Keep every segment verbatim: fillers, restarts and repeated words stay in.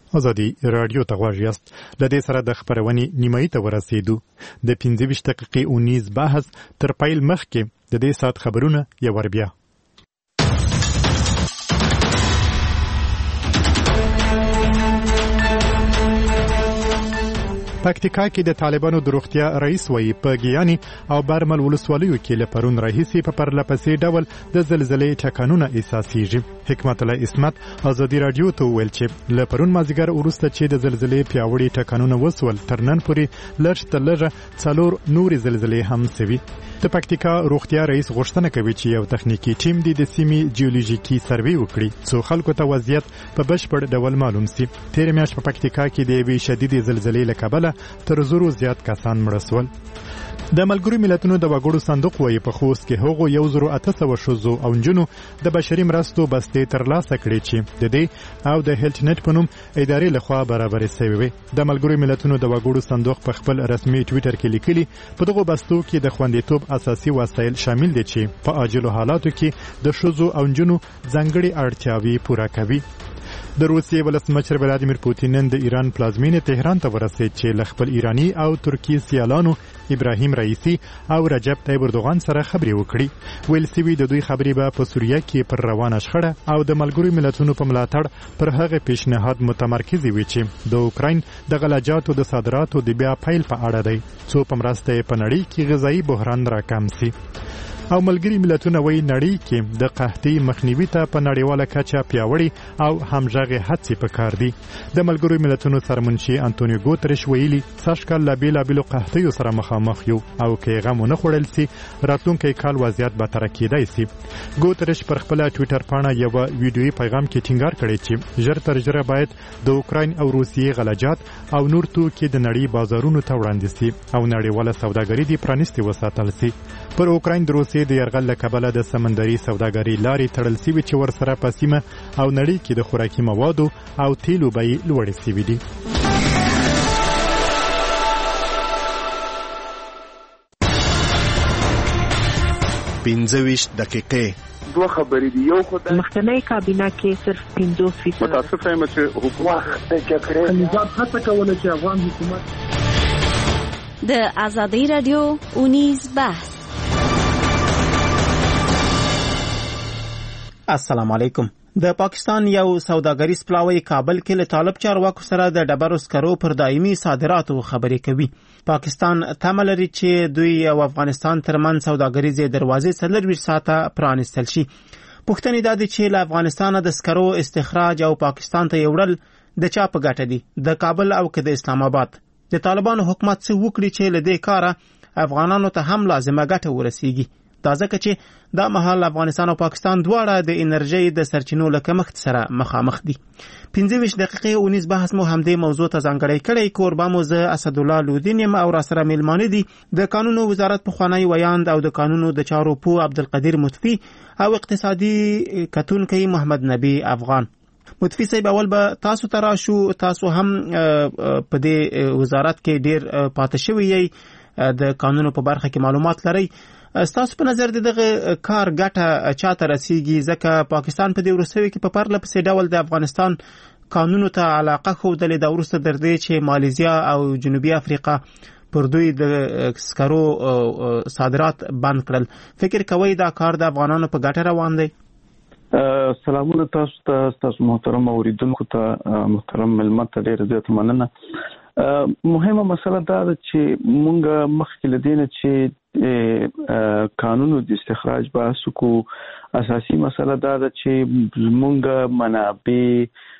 ازادي رادیو ته غواړئ یاست د دې سره د خبرونې نیمایي ته ورسېدو د پنځه ویشت دقیقې اونیز بحث تر پیل مخکې د دې سات خبرونه یو ور بیا پکتیکا کې د طالبانو د روغتیا رئیس وایي په ګیاني او برمل ولسوالیو کې له پرون راهیسې په پرلپسې ډول د زلزلې ټکانونه احساسېږي. حکمت الله اسمت ازادي رادیو ته وویل چې له پرون مازدیګر وروسته چې د زلزلې پیاوړي ټکانونه وسول تر نن پورې لږ تر لږه څلور نورې زلزلې هم سوي. د پکتیکا روغتیا رئیس غوښتنه کوي چې یو تخنیکی ټیم د سیمې جیولوژیکي سروې وکړي څو خلکو ته وضعیت په بشپړ ډول معلوم شي. تیر میاشت په پکتیکا کې د یوې شدیدې زلزلې له کبله تر زرو زیات کسان مړه شول. د ملګرو ملتونو د وګړو صندوق وایي په خوست کې هغو یو زرو اته سوه ښځو او نجونو د بشري مرستو بستې ترلاسه کړې چې د دې او د هیلټ نت په نوم ادارې لخوا برابرې شوې وې. د ملګرو ملتونو د وګړو صندوق په خپل رسمي ټویټر کې لیکلي په دغو بستو کې د خوندیتوب اساسي وسایل شامل دي چې په عاجلو حالاتو کې د ښځو او نجونو ځانګړي اړتیاوې پوره کوي. د روسیې ولسمشر ولادیمیر پوتین نن د ایران پلازمینې تهران ته ورسېد چې له خپل ایرانی او ترکی سیالانو ابراهیم رئیسی او رجب طیب اردوغان سره خبرې وکړي. ویل سوي د دوی خبرې به په سوریه کې پر روانه شخړه او د ملګرو ملتونو په ملاتړ پر هغه پیشنهاد متمرکز وي چې د اوکراین د غلجاتو د صادراتو د بیا پیل په اړه دی څو په مرسته په نړۍ کې غذایی بحران راکم شي. او ملګری ملتونه وایي نړۍ کې د قحطۍ مخنیوي ته په نړیواله کچه پیاوړي او همغږې هڅې پکار دي. د ملګرو ملتونو سرمنشي انټونیو ګوتریش ویلي سږ کال له بېلابېلو قحطیو سره مخامخ یو او که یې غم ونه خوړل سي راتلونکی کال وضعیت بدتره کېدای سي. ګوتریش پر خپله ټویټر پاڼه یوه ویډیویي پیغام کې ټینګار کړی چې ژر تر ژره باید د اوکراین او روسیې غلجات او نور توکي د نړۍ بازارونو ته وړاندې سي او نړیواله سوداګري دې پرانیستې وساتل سي. پر اوکراین د روسیې د یرغل له کبله د سمندري سوداګرۍ لارې تړل سوي چې ورسره په سیمه او نړۍ کې د خوراکي موادو او تیلو بیې لوړې سوي دي. پنځه ویشت دقیقې دوه خبرې دي. یو خدای مخکنی کابینه کې صرف پنځوس فیصد متاسف یم چې حکومت د جګړې نظام هڅه کوله چې افغان حکومت د ازادي رادیو اونیز بحث. السلام علیکم. د پاکستان یو سوداګریز پلاوی کابل کې له طالب چارواکو سره د ډبرو سکرو پر دایمي صادراتو خبرې کوي. پاکستان تمه لري چې دوی او افغانستان ترمنځ سوداګریزې دروازې څلرویشت ساعته پرانیستل شي. پوښتنې دا دي چې له افغانستانه د سکرو استخراج او پاکستان ته یوړل د چا په ګټه دي، د کابل او که د اسلام آباد؟ د طالبانو حکومت څه وکړي چې له دې کاره افغانانو ته هم لازمه ګټه ورسیږي؟ دا ځکه چې دا مهال افغانستان او پاکستان دواړه د انرژۍ د سرچینو له کمښت سره مخامخ دي. پنځه ویشت دقیقې اونیز بحث مو همدې موضوع ته ځانګړی کړی. کوربه مو زه اسدالله لودین یم او راسره میلمانه دي د قانونو وزارت پخوانی ویاند او د قانونو د چارو پوه عبدالقدیر مطفی او اقتصادي کتونکی محمد نبی افغان. مطفی صاحب، اول به تاسو ته راشو. تاسو هم په دې وزارت کې ډیر پاتې شوي یئ، د قانونو په برخه کې معلومات لرئ. ستاسو په نظر دغه کار ګټه چاته رسیږي؟ ځکه پاکستان په دې وروستیو کې په پرله پسې ډول د افغانستان قانونو ته علاقه ښودلې ده، وروسته تر دې چې مالیزیا او جنوبي افریقا پر دوی د سکرو صادرات بند کړل. فکر کوئ دا کار د افغانانو په ګټه روان دی؟ سلامونه تاسو ته، تاسو محترم اوریدونکو ته، محترم ملمت ته ډېره زیاته مننه. مهمه مسله دا ده چې مونږ مخکې له دې نه چې قانونو د استخراج بحث وکړو، اساسي مسله دا ده چې مونږ منابع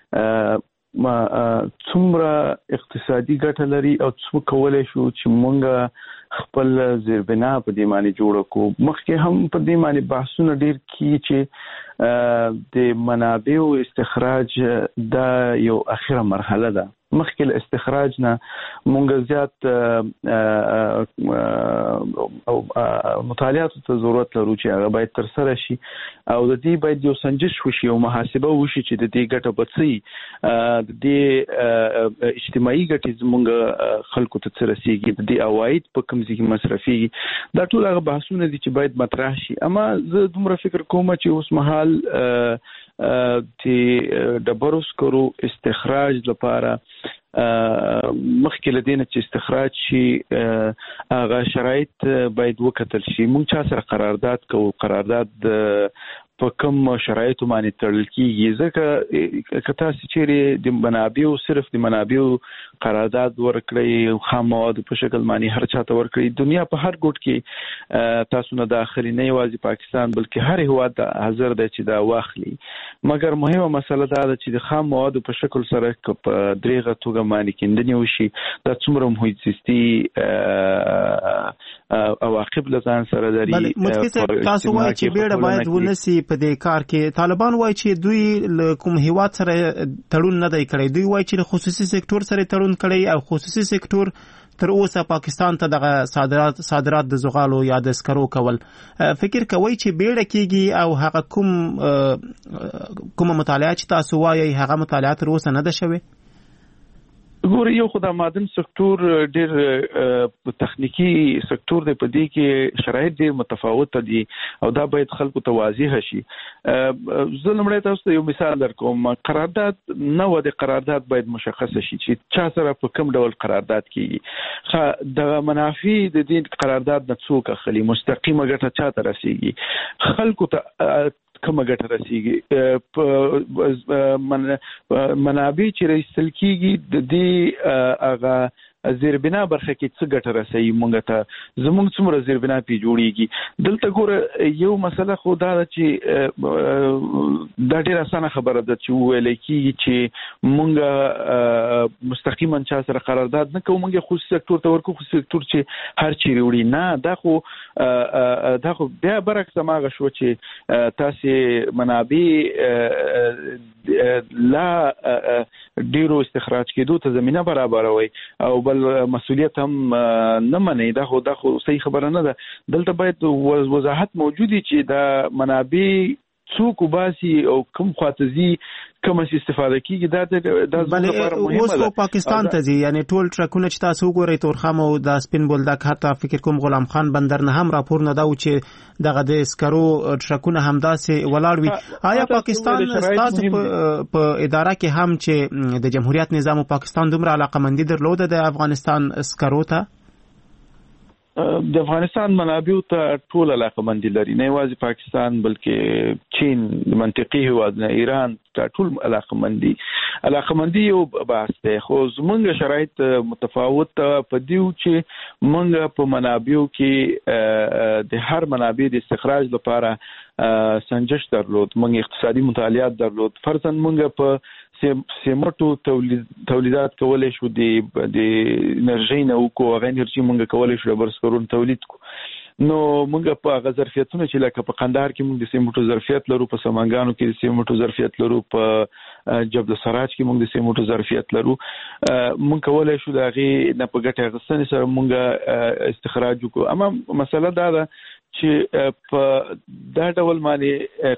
څومره اقتصادي ګټه لري او څو کولی شو چې مونږ خپل زیربنا په دې باندې جوړه کړو. مخکې هم په دې باندې بحثونه ډېر کیږي چې د منابعو استخراج دا یو اخره مرحله ده مخکې استخراج نه مونږ زیات او مطالعات ته ضرورت لرو چې هغه باید تر سره شي او د دې باید یو سنجش وشي او محاسبه وشي چې د دې ګټه بڅي د دې اجتماعي ګټې زمونږ خلکو ته رسیږي د دې عواید په کوم ځای کې مصرفي دا ټول هغه بحثونه دي چې باید مطرح شي. اما زه دومره فکر کوم چې اوس مهال چې ډبرو سکرو استخراج لپاره مخکې لدینه چې استخراج شي هغه شرایط باید وکتل شي. مونږ چا سره قرارداد کوو قرارداد په کوم شرایطو باندې تړل کیږي ځکه کته چې د منابعو صرف د منابعو قرارداد ورکړي خام مواد په شکل باندې هر چاته ورکړي دنیا په هر ګوټ کې تاسو نه داخلي نه یوازې پاکستان بلکې هر هیواد حاضر دی چې دا واخلي مګر مهمه مسله دا ده چې د خام مواد په شکل سره په دریغه توګه باندې کېندنې وشي دا څومره محیط زیستي عواقب لزان سره لري. بل متفق تاسو وایي چې بیړه باید ونسی په دې کار کې طالبان وایي چې دوی کوم هیواد سره تړون نه دی کړی دوی وایي چې خصوصي سکتور سره تړون کړی او خصوصي سکتور تر اوسه پاکستان ته دغه صادرات صادرات د زغالو یا د سکرو کول فکر کوي چې بیړه کیږي او هغه کوم کوم مطالعه چې تاسو وایي هغه مطالعه تر اوسه نه ده شوی؟ ګور یو خدای مادن سکتور ډېر تخنیکی سکتور دی په دې کې شرایط ډېر متفاوت دي او دا باید خلکو ته واضح شي. زه لمړی تاسو ته یو مثال درکوم قرارداد نه و د قرارداد باید مشخص شي چې چا سره په کوم ډول قرارداد کیږي د منافع د دې قرارداد نه څوک اخلي مستقیمه ګټه چاته رسیږي خلکو ته کومه ګټه رسیږي منابع چې رسیدل کیږي د دې هغه زیربنا برخه کې څه ګټه رسېږي مونږ ته زموږ څومره زیربنا پی جوړیږي دلته ګوره یو مسله خو دا چې دا ډېره اسانه خبره ده چې ویل کیږي چې مونږ مستقیما چا سره قرارداد نه کوو مونږ خصوصي سکتور ته ورکو خصوصي سکتور چې هر چیرې وړي نه دا خو دا خو بیا برعکس ماغه شو چې تاسو منابع لا ډیرو استخراج کېدو ته زمينه برابروي او بل مسؤلیت هم نه مني دا خو دا خو صحیح خبره نه ده دلته باید وضاحت موجودي چې دا منابع څوک وباسي او کوم خاطزي کوم استفاده کیږي دا د لپاره مهمه ده. اوس پاکستان ته ځي یعنی ټول ټرکونه چې تاسو وګورئ تورخم او د سپین بولدک حتی فکر کوم غلام خان بندر نه هم راپور نه دا و چې دغه د سکرو ټرکونه همداسې ولاړ وي. آیا پاکستان ستاسو په اداره کې هم چې د جمهوریت نظام او پاکستان دومره علاقمندي درلوده د افغانستان سکرو ته؟ د افغانستان منابع ته ټول علاقمندي لري نه یوازې پاکستان بلکې چین منطقي هیواد نه ایران ته ټول علاقمندي علاقمندي یو بحث دی خو زمونږ شرایط متفاوت په دیو چې مونږ په منابعو کې د هر منابع د استخراج لپاره سنجش درلود مونږ اقتصادي مطالعات درلود فرضاً مونږ په سیمټو تولید تولیدات کولای شو د د انرژي نه او کو غیر انرژي مونږ کولای شو برسکرون تولید کو نو مونږ په غزرفیتونه چې لکه په قندهار کې مونږ د سیمټو ظرفیت لرو په سمنګانو کې د سیمټو ظرفیت لرو په جبل سراج کې مونږ د سیمټو ظرفیت لرو مونږ کولای شو د هغه نه په ګټه غسنې سره مونږ استخراج وکړو. اما مسله دا ده چې په دا ډول باندې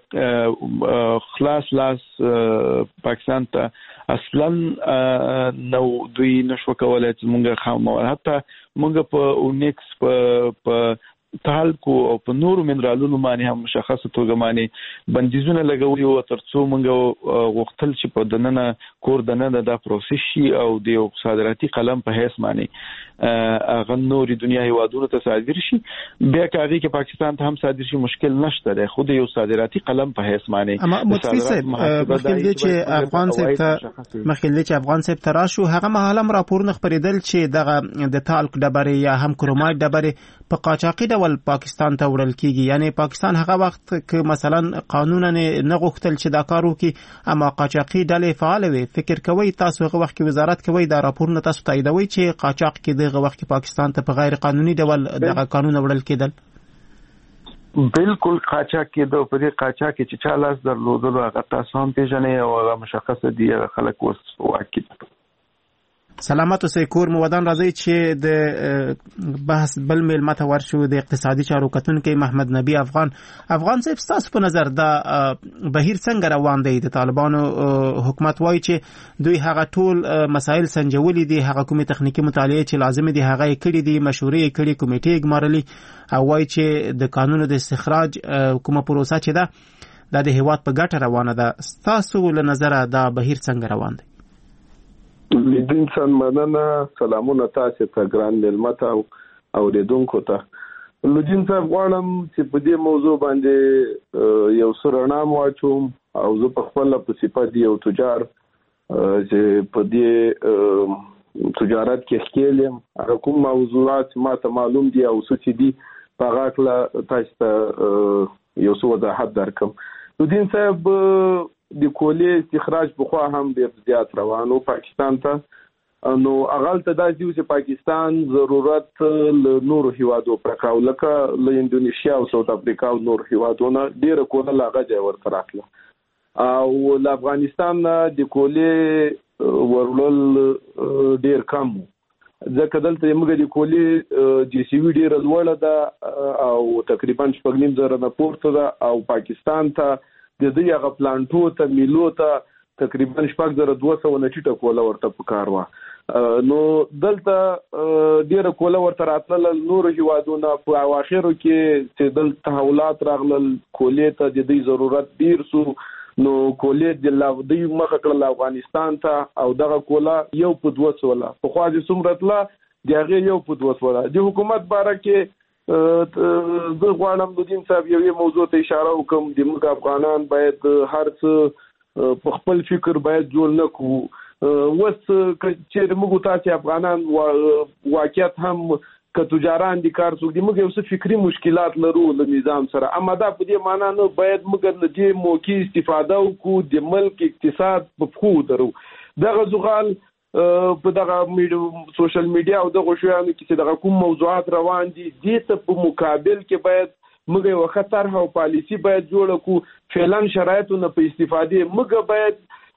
خلاص لاس پاکستان ته اصلا نو دوی نشو کولای چې مونږ خام حتی مونږ په اونکس په تالکو او په نورو منرالونو باندې هم مشخصه توګه باندې بندیزونه لګولي او ترڅو موږ غوښتل چې په دننه کور دننه دا پروسس شي او د یو صادراتي قلم په هیڅ معنی هغه نوري دنیا هیوادونو ته صادر شي بیا کاږي چې پاکستان ته هم صادر شي مشکل نشته ده خو د یو صادراتي قلم په هیڅ معنی اما متفق مخکې چې افغان سپته مخکې چې افغان سپته راشو هغه مهالم راپورونه خبرېدل چې دغه د تالک ډبرې یا هم کرومایټ ډبرې په قاچاقي ډول پاکستان ته وړل کیږي یعنی پاکستان هغه وخت ک مثلا قانونا نه غوښتل چې دا کار وکړي اما قاچاقي ډلې فعال وي فکر کوي تاسو هغه وخت کې وزارت کوي دا راپورونه تاسو تاییدوي چې قاچاق کې دغه وخت کې پاکستان ته په غیر قانوني ډول دغه قانون وړل کېدل؟ بالکل قاچاق کېدو په دې قاچاق کې چې چا لاس درلودلو هغه تاسو هم پیژنئ او هغه مشخصه دي خلک اوس واقع سلامت اوسئ. کور مو ودان. راځي چې د بحث بل میل ماته ورشو د اقتصادي چارو کتونکي محمد نبی افغان. افغان صاحب تاسو په نظر دا بهیر څنګه روان دی؟ د طالبانو حکومت وایي چې دوی هغه ټول مسایل سنجولي دي، هغه کومه تخنیکی مطالعه چې لازم دي هغه کړي دي، مشورې کړي، کمیټې ګمارلي، او وایي چې د قانون د استخراج کومه پروسه چې ده د هیواد په ګټه روانه ده. تاسو له نظره دا بهیر څنګه روان دی؟ لیدین سن مننه. سلامونه تاسو ته ګران ملمت او اوریدونکو ته. لوجین صاحب غواړم چې په دې موضوع باندې یو سرنا واچوم او زه په خپل په صفت یو تجار چې په دې تجارت کې ښکېلم، هغه کوم موضوعات ما ته معلوم دي او څه دي په هغه کله تاسو ته یو څه وضاحت درکم. لوجین صاحب د کولې استخراج بخوا هم ډېر زیات روانو پاکستان ته، نو اغل ته دا چې پاکستان ضرورت له نورو هیوادو پرکاو لکه له انډونیشیا او ساوث افریقا او نور هیوادونو ډېر کوله لاغه ځای ورته راتله، او له افغانستان د کولې ورول ډېر کم، ځکه دلته موږ د کولې جی سی وی ډېر لوړه ده او تقریبا شپږ نیم زره نه پورته ده، او پاکستان ته د دې هغه پلانټو ته میلو ته تقریبا شپږ زره دوه سوه نه ټیټه کوله ورته پکار وه. نو دلته ډېره کوله ورته راتلله نورو هیوادونه په اواخرو کې چې دلته تحولات راغلل، کولې ته د دې ضرورت ډېر سو، نو کولې د دوی مخه کړله افغانستان ته، او دغه کوله یو په دوه سوله پخوا چې څومره تله د هغې یو په دوه سوله. د حکومت باره کې زه غواړم د دین صاحب یوې موضوع ته اشاره وکړم. د موږ افغانان باید هر څه په خپل فکر باید جوړ نه کړو. اوس چې موږ تاسې افغانان واقعیت هم که تجاران دي کار څوک دي، موږ یو څه فکري مشکلات لرو له نظام سره، اما دا په دې معنا نه باید موږ له دې موقع استفاده وکړو، د ملک اقتصاد په پښو ودرو. دغه زغال په دغه سوشل میډیا او دغه شیانو کې چې دغه کوم موضوعات روان دي، دې ته په مقابل کې باید موږ یو ښه طرحه او پالیسي باید جوړه کړو. فعلا شرایطو نه په استفادې موږ باید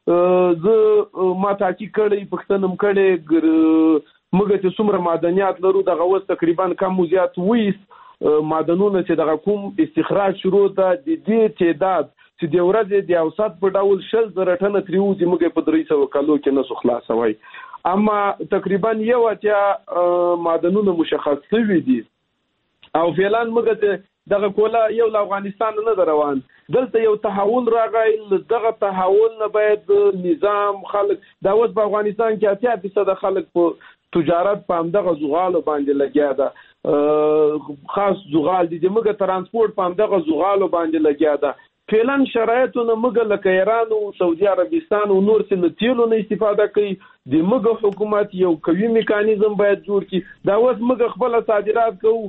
زه ما تحقیق کړی، پوښتنه م کړې موږ چې څومره معدنیات لرو دغه اوس تقریبا کم و زیات ویست معدنونه چې دغه کوم استخراج شروع ده، د دې تعداد چې د ورځې د اوسط په ډول شل زره ټنه ترې وځي، موږ په درې سوه کالو کې نسو خلاصوی، اما تقریبا یو اتیا معدنونه مشخص شوي دي، او فعلا موږ ته دغه کوله یو له افغانستان نه ده روان. دلته یو تحول راغی، دغه تحول نه باید نظام خلک دا اوس په افغانستان کې اتیا فیصده خلک په تجارت په همدغه زغالو باندې لګیا ده، خاص زغال دي، موږ ترانسپورت په همدغه زغالو باندې لګیا ده. فعلا شرایطونه موږ لکه ایران او سعودي عربستان او نور څه له تیلو نه استفاده کوي، د موږ حکومت یو قوي میکانیزم باید جوړ کړي. دا اوس موږ خپل صادرات کوو،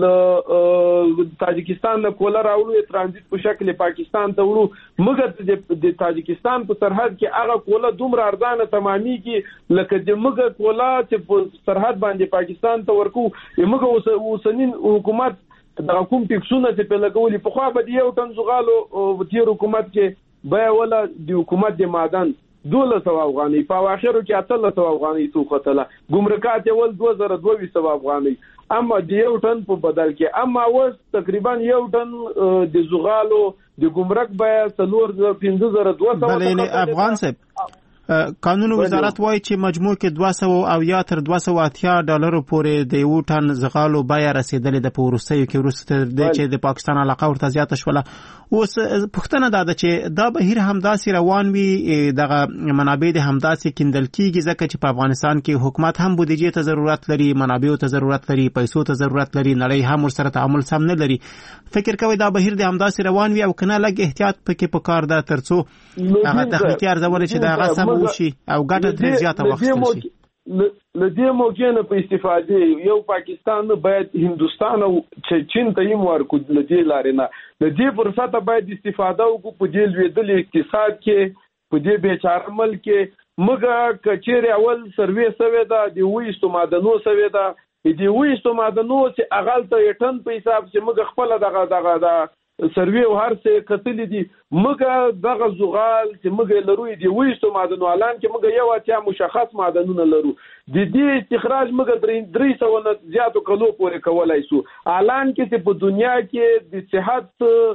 له تاجکستان نه کوله راوړو، ترانزیت په شکل پاکستان ته وړو، موږ د تاجکستان په سرحد کې هغه کوله دومره ارزانه تمامېږي لکه د موږ کوله چې په سرحد باندې پاکستان ته ورکو. موږ اوسنین حکومت دغه کوم ټیکسونه چې په لګولي، پخوا به د یو ټن زغالو تیر حکومت کې بیا ولا د حکومت د معدن دولس سوه افغانۍ، په اواخرو کې اتلس سوه افغانۍ وختله، ګمرکات یې ول دوه زره دوه سوه افغانۍ، اما د یو ټن په بدل کې. اما اوس تقریبا یو ټن د زغالو د ګمرک بیا څلور زره پنځه زره دوه سوه. بلې افغان صاحب قانون وزارت وایي چې مجموع کې دوه سوه او یا تر دوه سوه اتیا ډالرو پورې د یو ټن زغالو بیه رسیدلې ده په وروستیو کې، وروسته تر دې چې د پاکستان علاقه ورته زیاته شوله. اوس پوښتنه دا ده چې دا بهیر همداسې روان وي، دغه منابع د همداسې کیندل کېږي، ځکه چې په افغانستان کې حکومت هم بودیجې ته ضرورت لري، منابعو ته ضرورت لري، پیسو ته ضرورت لري، نړۍ هم ورسره تعامل سم نه لري. فکر کوئ دا بهیر د همداسې روان وي او که نه لږ احتیاط پکې پکار ده تر څو هغه تخنیکي ارزونه چې د هغه سم وشي او ګټه ترې زیاته واخیستل شي؟ له دې موقع نه په استفادې یو پاکستان باید هندوستان او چین ته یې ورکړو، له دې لارې نه له دې فرصته باید استفاده وکړو په دې لوېدلي اقتصاد کې، په دې بیچاره ملک کې. موږ که چیرې اول سروې سوې ده د ویستو معدنو سوې ده، د ویستو معدنو چې هغلته یې ټن په حساب چې موږ خپله دغه دغه سروي او هر څه کتلې دي موږ دغه زغال چې موږ لرو دی وېستو معدنو اعلان کې موږ یو اتیا مشخص معدنونه لرو د دې استخراج موږ درې سوه نه زیاتو کلو پورې کولای شو اعلان کې چې په دنیا کې د صحت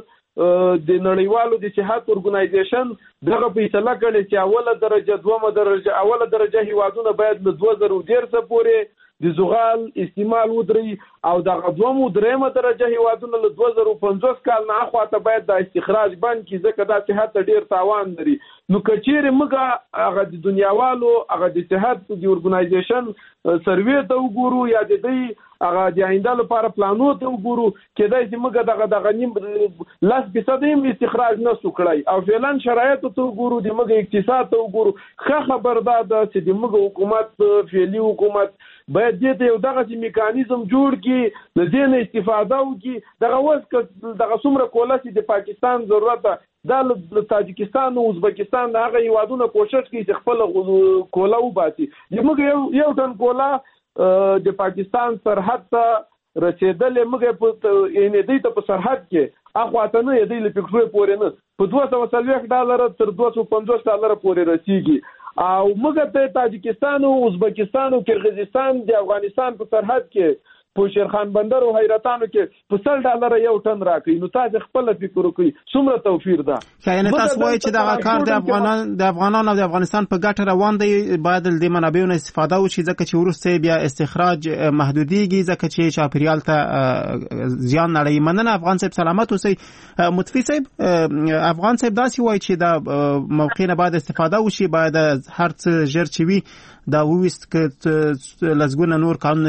د نړیوالو د صحت اورګنایزیشن دغه فیصله کړې چې اوله درجه دومه درجه اوله درجه هیوادونه باید له دوه زره ډیر پورې د زغال استعمال ودري او دغه دومه درېمه درجه هیوادونه له دوه زره پنځوس کال نه اخواته باید د استخراج بند کې ځکه دا صحت ډیر تاوان لري نو کچېره موږ هغه د دنیاوالو هغه د صحت د اورګنایزیشن سروي ته وګورو یا د دې هغه د آینده لپاره پلانو ته وګورو کېدای چې موږ دغه دغه نیم لاس فیصد هم استخراج نه سو کړی او فعلا شرایط ته وګورو د موږ اقتصاد ته وګورو ښه خبر ده چې د موږ حکومت فعلی حکومت باید دې ته یو دغه میکانیزم جوړ کړي د دې نه استفاده وکړي دغه وس دغه څومره کوله چې د پاکستان ضرورت ده د تاجکستان او ازبکستان هغه هیوادونه کوشش کوي چې خپل کوله وباسي موږ یو یو ټن کوله د پاکستان سرحد ته رسیدلې موږ په یعنی دې ته په سرحد کې اخواته نه دې له پکټوي پورې نه په دوه سوه څلوېښت ډالر تر دوه سوه پنځوس ډالر پورې رسیږي او موږ ته تاجکستان او ازبکستان او کرغیزستان د افغانستان په سرحد کې په شیرخان بندر او حیرتانو کې په سل ډالر یو ټن راکړي نو تاسو خپل فکر وکړئ څومره توفیر ده یعنی تاسو وایي چې دا کار د افغانان د افغانانو او د افغانستان په ګټه روان دی باید د منابعونو استفاده وشي ځکه چې وروسته بیا استخراج محدودیږي ځکه چې چاپیریال ته زیان نړۍ مننه افغان صاحب سلامت اوسئ متفی صاحب افغان صاحب داسې وایي چې دا موقع نه باید استفاده وشي باید هر څه ژر چې وي دا وویست که لزګونه نور قانون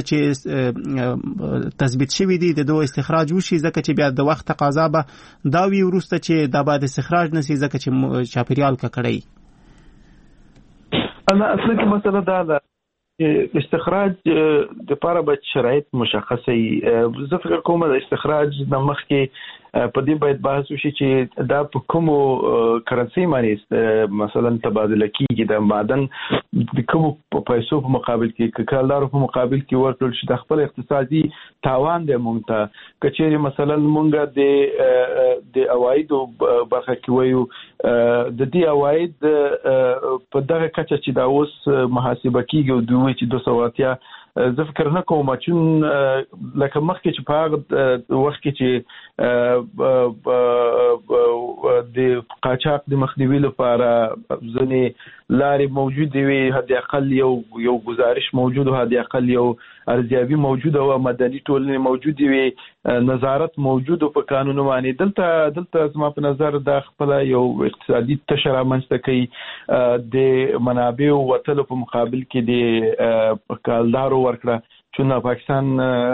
چې تثبیت شوی دي د دوه استخراج وشي ځکه چې بیا د وخت تقاضا به دا وی وروسته چې دا باید استخراج نشي ځکه چې چاپیریال ککړی انا اصلا کې مسله دا ده استخراج د لپاره به شرایط مشخصه وي زه فکر کوم د استخراج د مخ کې په دې باید بحث وشي چې دا په کومو کرنسي باندې مثلا تبادله کیږي د معدن د کومو پیسو په مقابل کې کالدارو په مقابل کې ورکړل شي د خپل اقتصادي تاوان دی مونږ ته کچېرې مثلا مونږ د د عواید برخه کې وایو د دې عواید په دغه کچه چې دا اوس محاسبه کیږي او دوی چې دوه سوه اتیا زه فکر نه کوم چې لکه مخکې چې په هغه وخت کې چې د قاچاق د مخنیوي لپاره ځینې لارې موجودې وي حد اقل یو یو گزارش موجود او حد اقل یو ارزیابي موجود او مدني ټولنې موجودې وي نظارت موجود په قانون باندې دلته دلته زما په نظر دا خپل یو اقتصادي تشه رامنځته کوي د منابع وتلو په مقابل کې د کالدارو ورکړه چون پاکستان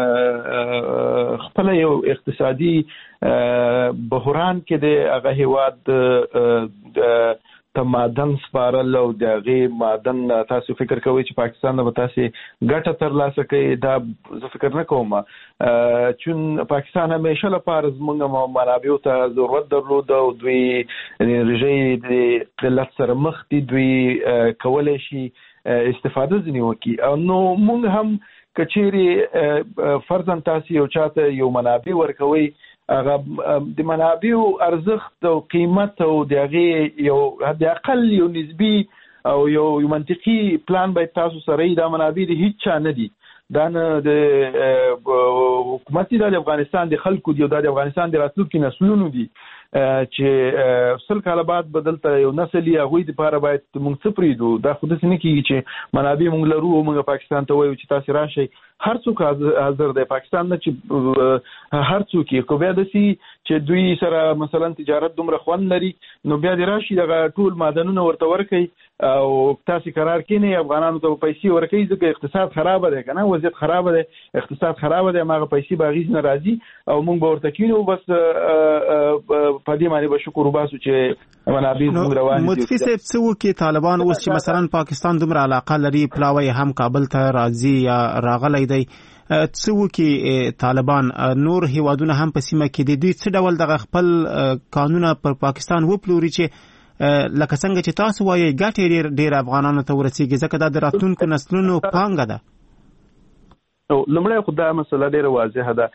خپل یو اقتصادي بحران کې د هغه هیواد ته معدن سپارل او د هغه معدن تاسو فکر کوئ چې پاکستان به تاسو ګټه ترلاسه کوي دا زه فکر نه کوم چون پاکستان همیشه لپاره زموږ منابع ته ضرورت درلود او دوی رژې د قلت سره مخ دي دوی کولای شي استفاده ځنی وکي او نو موږ هم کچېری فرضاً تاسو یو چاته یو منابع ورکوي هغه د منابع ارزښت او قیمت او دغه یو حد اقل یو نسبی او یو منطقي پلان باید تاسو سره دا منابع د هیڅ چا نه دي دا نه د حکومت د افغانستان د خلکو دی او د افغانستان د راتلونکي نسلونو دي چې سل کاله بعد بدلته یو نسل یې هغوی دپاره باید موږ څه پرېږدو دا خو داسې نه کېږي چې منابع موږ لرو او موږ پاکستان ته وایو چې تاسې راشئ هر څوک حاضر دی پاکستان نه چې هر څوک یې خو بیا داسې چې دوی سره مثلا تجارت دومره خوند لري نو بیا دې راشي دغه ټول معدنونه ورته ورکوي او تاسې قرار کېنئ افغانانو ته پیسې ورکوي ځکه اقتصاد خرابه دی که نه وضعیت خرابه دی اقتصاد خرابه دی هماغه پیسې به هغې نه راځي او موږ به ورته کېنو بس په دې باندې به شکر وباسو چې منابع زموږ روان دي متفي صاحب څه وکړي طالبان اوس چې مثلا پاکستان دومره علاقه لري پلاوی هم کابل ته راځي یا راغلی دی څه وکړي طالبان نور هیوادونه هم په سیمه کې دي دوی څه ډول دغه خپل قانونه پر پاکستان وپلوري چې لکه څنګه چې تاسو وایي ګټې ډېر ډېر افغانانو ته ورسیږي ځکه دا د راتلونکو نسلونو پانګه ده لومړی خو دا مسله ډېره واضحه ده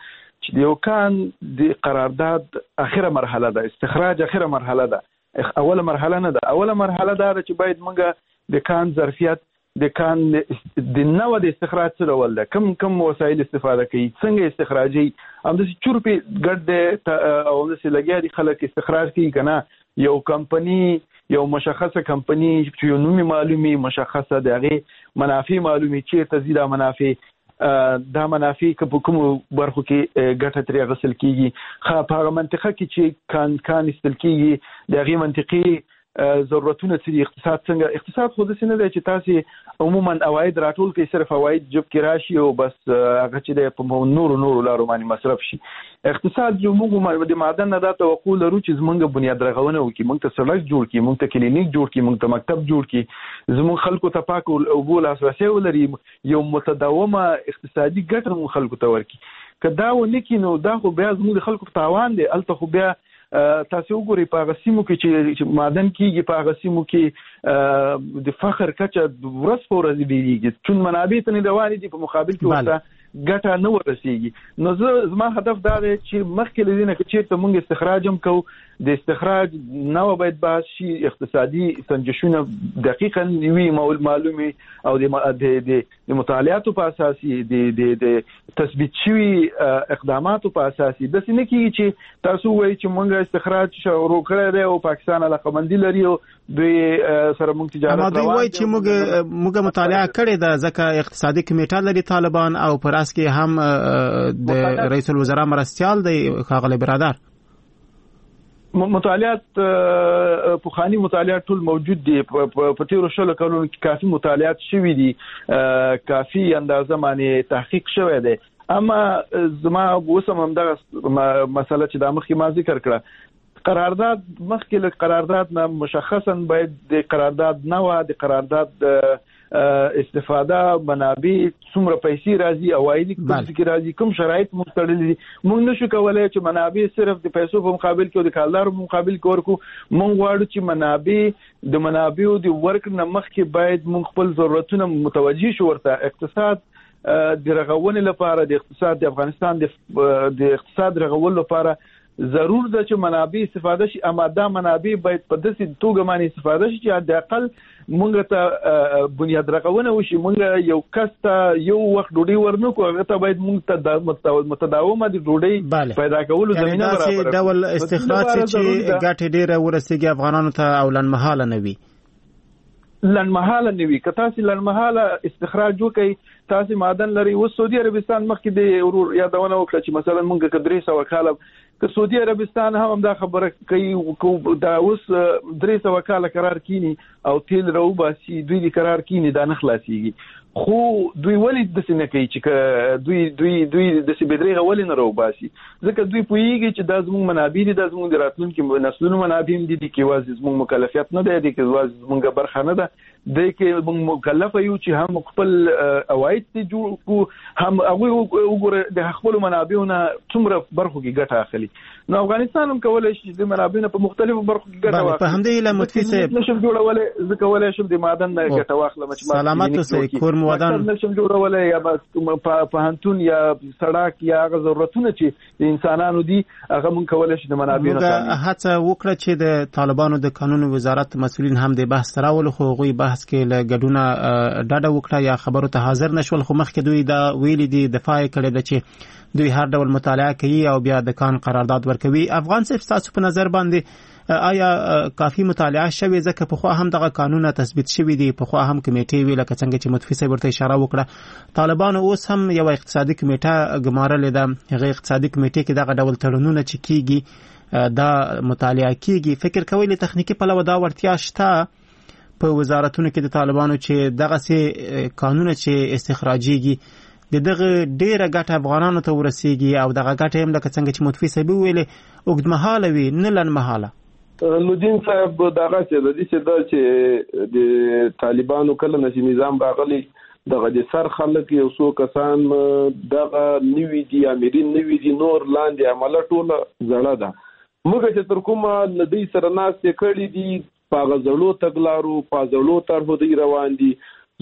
چې یو کان د قرارداد اخره مرحله ده، استخراج اخره مرحله ده، اوله مرحله نه ده. اوله مرحله ده چې باید موږ د کان ظرفیت، د کان د نوو د استخراج سره ول ده، کم کم وسایل استفاده کوي، څنګه استخراجي، هم د چورپی ګډ او د لګیا دي خلک استخراج کوي کنه. یو کمپنی، یو مشخصه کمپنی چې یو نومي معلومي مشخصه د هغه منافع معلومي چې تزيدا منافع دا منافع په کوم برخو کې ګټه ترې غسل کیږي، خا په هغه منطقه کې چې کان کان استل کیږي د هغه منطقي ضرورتونه چې اقتصاد څنګه، اقتصاد خو د سینه دی چې تاسو عموما اواید راټول کوي، صرف اواید جب کې راشي او بس هغه چې په نورو نورو لارو باندې مصرف شي. اقتصاد جو موږ د معدن نه دا توقع لرو چې زمونږ بنیاد رغونه وکړي، موږ ته سړک جوړ کړي، موږ ته کلینیک جوړ کړي، موږ ته مکتب جوړ کړي، زموږ خلکو ته پاک او بول اساسي ولري، یو متداومه اقتصادي ګټه موږ خلکو ته ورکړي. که دا ونه کړي نو دا خو بیا زموږ خلکو په تاوان دی. الته خو بیا تاسو وګورئ په هغه سیمو کې چې معدن کېږي، په هغه سیمو کې د فخر کچه ورځ په ورځ ډېرېږي، چون منابع ته نه روانې دي، په مقابل کې ورته ګټه نه ورسېږي. نو زه زما هدف دا دی چې مخکې له دې نه که چېرته موږ استخراج هم کوو، د استخراج نوع باید بحث شي، اقتصادي سنجشونه دقیقا وي معلومي او د مطالعاتو په اساسي، د تثبیت شوي اقداماتو په اساسي. داسې نه کېږي چې تاسو وایي چې موږ استخراج شروع کړی دی او پاکستان علاقمندي لري او دوی سره موږ تجارت روان دي. دوی وایي چې موږ موږ مطالعه کړې ده ځکه اقتصادي کمیټه لري طالبان، او پر اس کې هم د رئیس الوزرا مرستيال دی ښاغلی برادر. مطالعات پخوانی مطالعات ټول موجود دي، په تیرو شلو کلونو کې کافي مطالعات شوي دي، کافي اندازه باندې تحقیق شوی دی. اما زما اوس هم دغه مسله چې د مخکې ما ذکر کړه، قرارداد مخکې له قرارداد نه مشخصا باید د قرارداد نوع، د قرارداد استفاده، منابع، څومره پیسې راځي، عواید کوم څه راځي، کوم شرایط موږ تړلي دي. موږ نشو کولای چې منابع صرف د پیسو په مقابل کې او د کالدارو په مقابل کې ورکو. موږ غواړو چې منابع د منابعو د ورک نه مخکې باید موږ خپل ضرورتونه متوجي شو ورته. اقتصاد د رغونې لپاره، د اقتصاد د افغانستان د اقتصاد رغول لپاره ضرور ده چې منابع استفاده شي، اما دا منابع باید په داسې توګه باندې استفاده شي چې د اقل مونږ ته بنیاد رغونه وشي. مونږ یو کس ته یو وخت ډوډۍ ورنکو، هغه ته باید مونږ ته متداومه د ډوډۍ پیدا کولو زمینه برابره کړو. ډول استخراج چې ګټه ډیره ورسیږي افغانانو ته او لنمحاله نه وي، لنمحاله نه وي. که تاسو لنمحاله استخراج وکړئ، تاسو معدن لري. و سعودي عربستان مخکې د ورور یادونه وکړه چې مثلا مونږ که درې سوه کاله که سعودي عربستان هم دا خبره کوي، دا اوس درې سوه کاله قرار کینی او تیل راوباسي، دوی د قرار کینی دا نه خلاصيږي. خو دوی ولې داسې نه کوي چې دوی دوی دوی داسې بدرېغه ولې نه راوباسي؟ ځکه دوی پوهېږي چې دا زموږ منابع دي، دا زموږ د راتلونکي نسلونو منابع دي، دي کې یوازې زموږ مکلفیت نه دی، دي کې یوازې زموږ برخه نه ده، دی کې موږ مکلفه یو چې هم خپل عواید ته جوړ کړو، هم هغوی وګوره د خپلو منابعو نه څومره برخو کې ګټه اخلي. نو افغانستان هم کولی شي د منابعو نه په مختلفو برخو کې ګټه واخلي. په همدې هیله مطفي صاحب نشم جوړولی، زه کولی شم د معدن نه ګټه واخلم چې سلامت اوسئ. کور مو ودان نشم جوړولی، یا پوهنتون یا سړک یا هغه ضرورتونه چې د انسانانو دي هغه موږ کولی شو د منابعو نه. موږ هڅه وکړه چې د طالبانو د قانون وزارت مسؤلین هم د بحث راولو، خو هغوی بحث کې له ګډونه ډډه وکړه یا خبرو ته حاضر نشول. خو مخکې دوی دا ویلي دي، دفاع یې کړې ده چې دوی هر ډول مطالعه کوي او بیا د کان قرارداد ورکوي. افغان صاحب ستاسو په نظر باندې آیا کافي مطالعه شوې؟ ځکه پخوا هم دغه قانونه تثبیت شوي دي، پخوا هم کمیټې وي، لکه څنګه چې مطفي صاحب ورته اشاره وکړه. طالبانو اوس هم یو اقتصادي کمیټه ګمارلې ده، هغه اقتصادي کمیټې کې دغه ډول تړونونه چې کیږي دا مطالعه کیږي. فکر کوئ له تخنیکی پلوه دا وړتیا شته په وزارتونو کې د طالبانو چې دغه سي قانون چې استخراجيږي د دغه ډیره ګټه افغانانو ته ورسیږي او دغه ګټه هم لکه څنګه چې مطفي صاحب ویلې اوږدمهاله وي نه لنډمهاله؟ لودین صاحب دغه چې د دې چې دا چې د طالبانو کله نشي نظام راغلی، دغه د سر خلک یو څو کسان دغه نوی دي، امرین نوی دي، نور لاندې عمله ټوله زړه ده. موږ چې تر کومه لدی سره ناستې کړې دي، په غزړو تګلارو په زړو طرحو دی روان دي.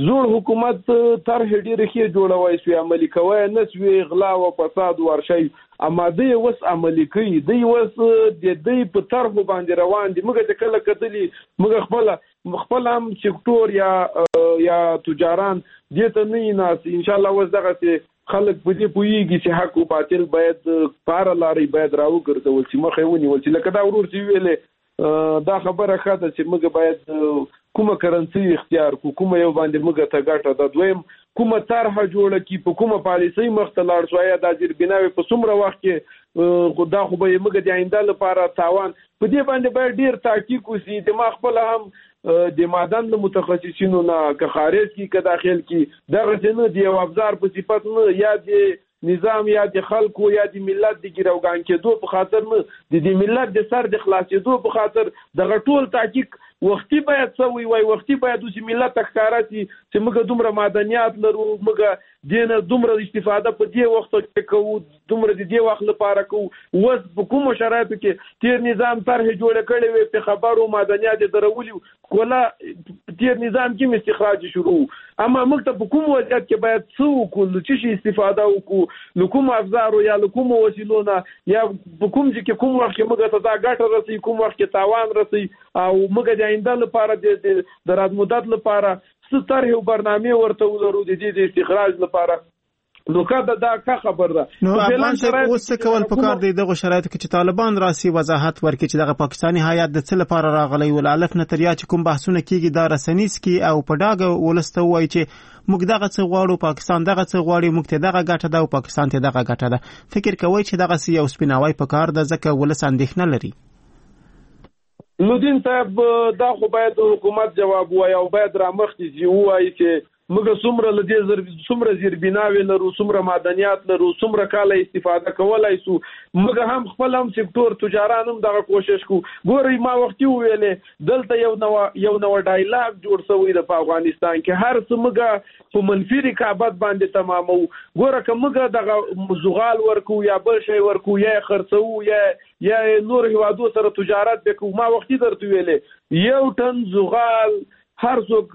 زوړ حکومت طرح ډېر ښه جوړوي سو عملي کوي نه سوي غلا او فساد ورشي اما دوی وس عملي کوي دوی وس د دوی په طرف باندې روان دي موږ چې کله کتلی موږ خپل خپل هم سکتور یا یا تجاران دې ته نه ناس ان شاء الله وس دغه خلک په دې پوېږي چې حق او باطل باید پار لاري باید راو ګرځول چې مخه ونیول چې لکه دا ورور چې ویلې دا خبره خاطر چې موږ باید کومه کرنسي اختیار کو کومه یو باندې موږ ته ګټه د دویم کومه طرح جوړه کی په کومه پالیسي مختلار شویا د ځیر بناوي په څومره وخت کې خدا خو به موږ د آینده لپاره تاوان په دې باندې باید ډیر تحقیق وشي د ما خپل هم د مادن متخصصینو نه که خارج کی که داخل کی دغه نه دی افزار په صفت نه یا د نظام یا د خلکو یا د ملت د ګیروګان کېدو په خاطر نه د ملت د سر د خلاصېدو په خاطر دغه ټول تحقیق وختي باید سوي وای وختي باید چې ملت ښکارا شي چې موږ دومره معدنیات لرو موږ دینه دومره استفاده په دې وخت کې کوو دومره د دې وخت لپاره کوو وس په کوم شرایطو کې تیر نظام طرح جوړ کړی وي په خبرو معدنیات درولي کوله تیر نظام کې استخراج شروع اما موږ ته په کوم وضعیت کې باید څو کول چې استفاده وکړو نو کوم افزار یا کوم وسیلونه یا په کوم چې کوم وخت کې موږ ته دا ګټه رسي کوم وخت کې تاوان رسي او موږ د آینده لپاره د دراز مدت لپاره ستر یو برنامه ورته ولرو د دې استخراج لپاره نو کله دا کا خبر ده نو افغان شرایط اوس کول پکار دی دغه شرایط کې چې طالبان راسي وضاحت ورکړي چې دغه پاکستاني هیات د څه لپاره راغلی ول الف نتریا چې کوم بحثونه کیږي دا رسنیس کی او په ډاګه ولسته وای چې موږ دغه څه غواړو پاکستان دغه څه غواړي موږ ته دغه ګټه ده او پاکستان ته دغه ګټه ده فکر کوي چې دغه سی او سپیناوي پکار ده ځکه ولس اندېښنه لري نودین صاحب دا خو باید حکومت جواب وایي او باید را مخکې ځي وایي چې موږ څومره له دې څومره زیربناوې لرو څومره معدنیات لرو څومره کاله استفاده کولای سو موږ هم خپل هم سکتور تجاران هم دغه کوشش کو ګوري ما وختي ویلې دلته یو نو یو نو ډایلاګ جوړ شوی د افغانستان کې هر څه موږ په منفي رقابت باندې تمامو ګوره که موږ دغه زغال ورکو یا بل شی ورکو یا خرڅو یا یا نور هوادو سره تجارت وکړو ما وختي درته ویلې یو ټن زغال هر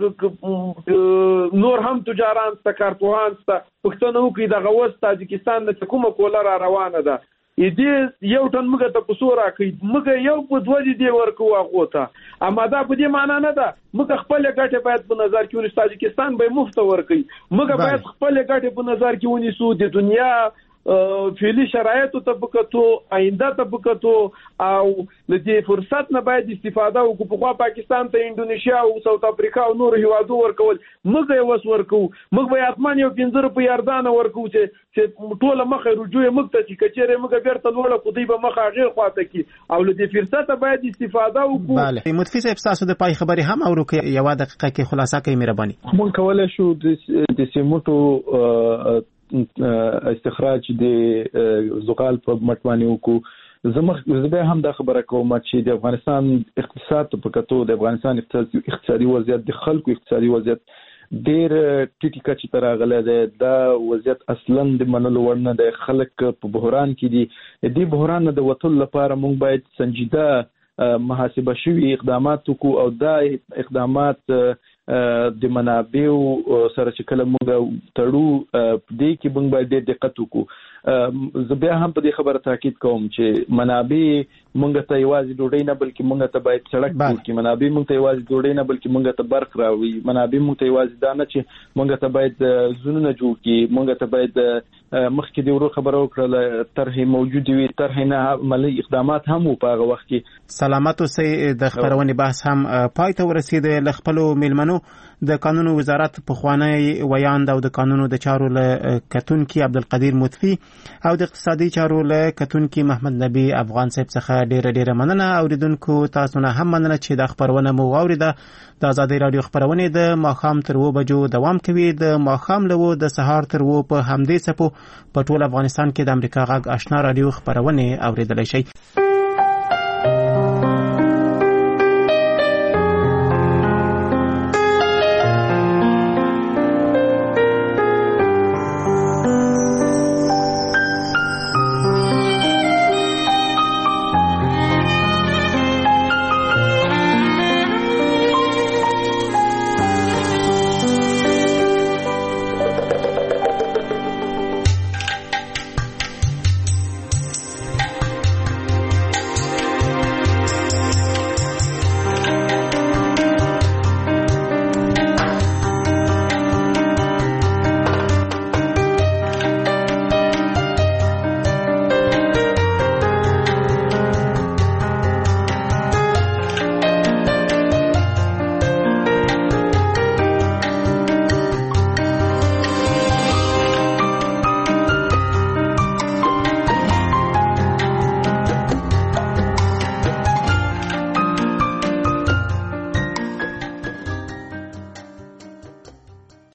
څوک نور هم تجاران ست کارپوهان ست پښتنو کې د غوښ تاجکستان نه کومه کوله را روانه ده دې یو ټن موږ ته پسو راکې موږ یو په دوه دې ورکو هغه ته اما دا په دې معنی نه ده موږ خپل ګټه باید په نظر کې ونیسو تاجکستان به مفت ورکې موږ باید خپل ګټه په نظر کې ونیسو د دنیا فعلی شرایطو طبقتو آینده طبقتو او د دې فرصت نه باید استفاده وکړو په خوا پاکستان ته انډونیشیا او ساوث افریقا او نور هیوادو ورکول موږ یې وس ورکو موږ به اتمان یو پنځه په یاردان ورکو چې چې ټوله مخه رجوع موږ ته چې کچېره موږ بیرته لوړه خو دی به مخه غیر خواته کی او د دې فرصت باید استفاده وکړو bale متفی صاحب تاسو د پای خبري هم اورو کې یو دقیقه کې خلاصه کوي مهرباني موږ کولای شو د سیمټو استخراج د زغال په مټوانی وکړو زموږ زه هم دا خبره کوم چې د افغانستان اقتصاد په کتو د افغانستان اقتصادي وضعیت د خلکو اقتصادي وضعیت ډېر ټیټی کچې ته راغلی دی دا وضعیت اصلا د منلو وړ نه دی خلک په بحران کې دي دې بحران نه د وتلو لپاره موږ باید سنجیده محاسبه شوي اقدامات وکړو او دا اقدامات د منابعو سره چې کله موږ تړو دې کې موږ باید ډېر دقت وکړو زه بیا هم په دې خبره تاکید کوم چې منابع موږ ته یوازې ډوډۍ نه بلکې موږ ته باید سړک جوړ کړي منابع موږ ته یوازې ډوډۍ نه بلکې موږ ته برق راوړي منابع موږ ته یوازې دا نه چې موږ ته باید زونونه جوړ کړي موږ ته باید مخکې د ورو خبره وکړه طرحې موجودې وي طرحې نه عملي اقدامات هم وو په هغه وخت کې سلامت اوسئ د خبرونې بحث هم پای ته ورسید له خپلو میلمنو د قانون وزارت پخوانی ویاند او د قانونو د چارو له کتونکي عبدالقدیر متفی او د اقتصادي چارو له کتونکي محمد نبی افغان صاحب څخه ډیره ډیره مننه اوریدونکو تاسو نه هم مننه چې د خبرونه مو واوریده د آزادۍ رادیو خبرونه د ماخام تر و بجو دوام کوي د ماخام له د سهار تر و په همدې سپو په ټول افغانستان کې د امریکا غږ آشنا رادیو خبرونه اوریدلای شي